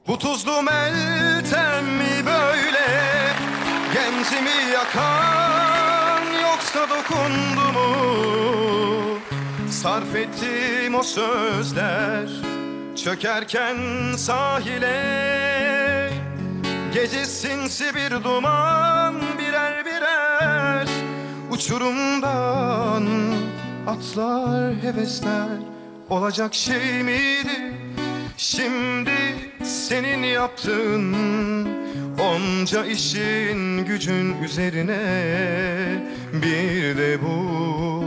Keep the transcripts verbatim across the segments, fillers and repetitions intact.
Bu tuzlu meltem mi böyle gencimi yakan, yoksa dokundu mu sarf ettiğim o sözler çökerken sahile? Gece sinsi bir duman, birer birer uçurumdan atlar hevesler. Olacak şey miydi şimdi senin yaptığın onca işin gücün üzerine? Bir de bu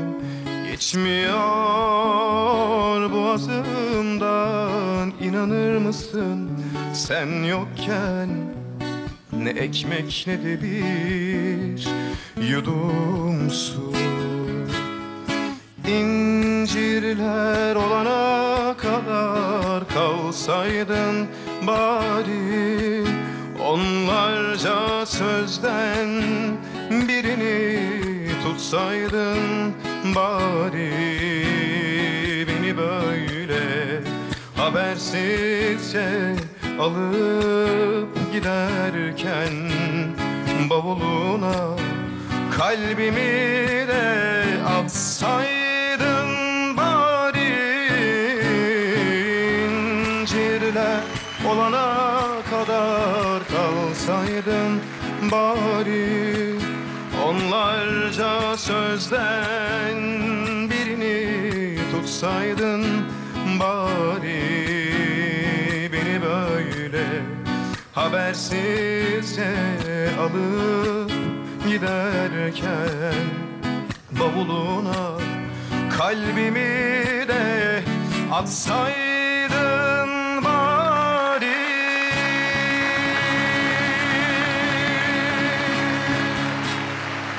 geçmiyor boğazımdan, inanır mısın sen yokken? Ne ekmek ne de bir yudum su. İncirler olana kadar kalsaydın bari, onlarca sözden birini tutsaydın bari. Beni böyle habersizce alıp giderken bavuluna kalbimi de atsaydın bari. İncirler olana kadar kalsaydın bari, onlarca sözden birini tutsaydın bari. Beni böyle habersizce alıp giderken bavuluna kalbimi de atsaydın